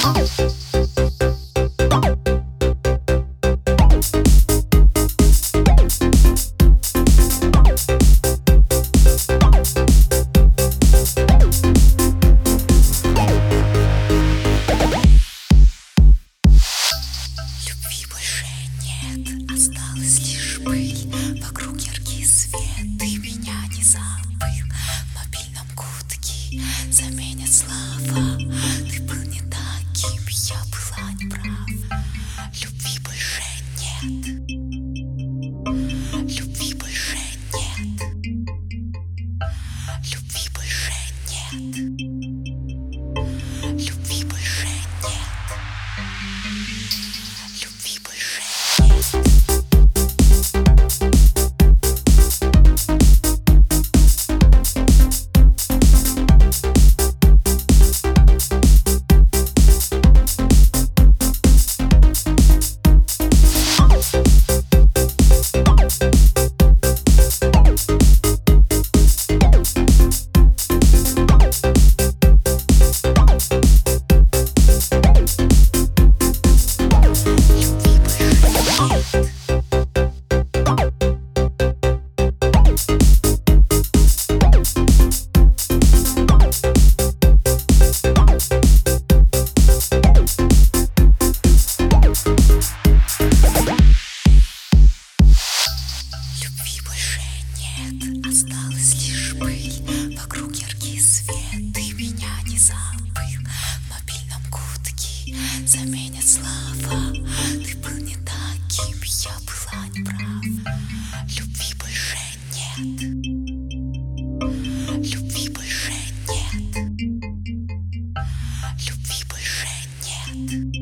Осталась лишь пыль, вокруг яркий свет. Ты меня не забыл. В мобильном гудки заменят слова. Ты был не таким, я была неправ. Любви больше нет. Любви больше нет. Любви больше нет. Любви больше нет. Любви больше нет. Осталась лишь пыль, вокруг яркий свет. Ты меня не забыл. В мобильном гудки заменят слова. Ты был не таким, я была неправ. Любви больше нет. Любви больше нет. Любви больше нет.